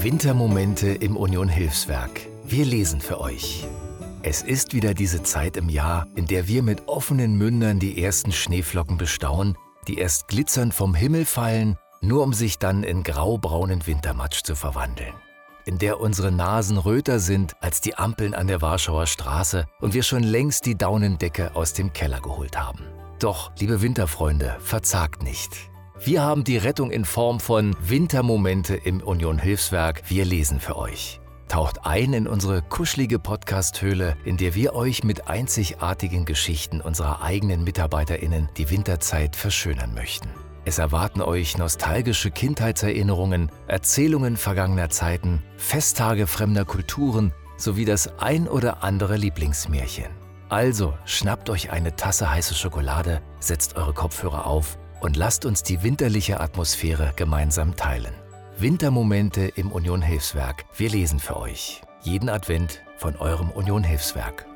Wintermomente im Union Hilfswerk. Wir lesen für euch. Es ist wieder diese Zeit im Jahr, in der wir mit offenen Mündern die ersten Schneeflocken bestaunen, die erst glitzernd vom Himmel fallen, nur um sich dann in graubraunen Wintermatsch zu verwandeln. In der unsere Nasen röter sind als die Ampeln an der Warschauer Straße und wir schon längst die Daunendecke aus dem Keller geholt haben. Doch, liebe Winterfreunde, verzagt nicht. Wir haben die Rettung in Form von Wintermomente im Union Hilfswerk. Wir lesen für euch. Taucht ein in unsere kuschelige Podcast-Höhle, in der wir euch mit einzigartigen Geschichten unserer eigenen MitarbeiterInnen die Winterzeit verschönern möchten. Es erwarten euch nostalgische Kindheitserinnerungen, Erzählungen vergangener Zeiten, Festtage fremder Kulturen sowie das ein oder andere Lieblingsmärchen. Also schnappt euch eine Tasse heiße Schokolade, setzt eure Kopfhörer auf und lasst uns die winterliche Atmosphäre gemeinsam teilen. Wintermomente im Union Hilfswerk. Wir lesen für euch. Jeden Advent von eurem Union Hilfswerk.